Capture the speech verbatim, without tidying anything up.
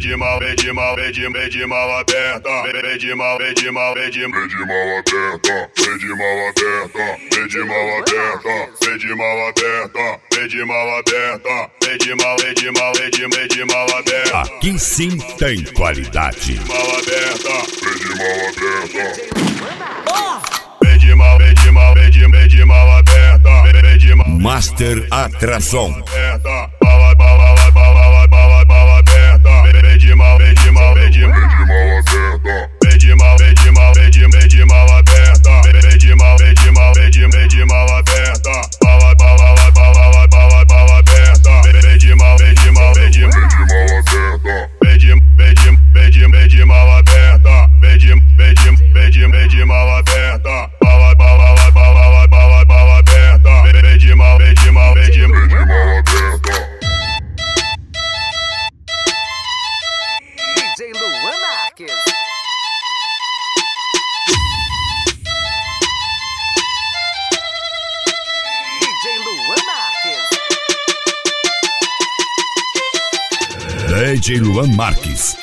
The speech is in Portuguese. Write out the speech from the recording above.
de mal, vem de mal, vem de, vem de mal aberta. Vem de mal, vem de mal, vem de, vem de mal aberta. Vem de mal aberta, vem de mal aberta. Vem de mal aberta, vem de mal aberta. Vem de mal, vem de mal, vem de, vem de mal aberta. Aqui sim tem qualidade. Mal aberta, vem de mal aberta. Ó! Vem de mal, vem de mal, vem de, vem de mal aberta. Vem de mal, Master Atração. aberta. Bala, bala, bala, bala, bala aberta. Vem de mal, vem de mal, vem de, vem de mal aberta. Vem de mal, vem de mal, vem de, vem de mal aberta. Vem de mal, vem de mal, vem de, vem de mal aberta. Bala, bala, bala, bala, bala aberta. Vem de mal, vem de mal, vem de, vem de mal aberta. Vem de, vem de, vem de, vem de mal aberta. Vem de, vem de, vem de, vem de mal aberta. Bala, bala, bala, bala, bala aberta. Vem de mal, vem de mal, vem de, vem de mal aberta. D J Luan Marques. D J Luan Marques. D J Luan Marques.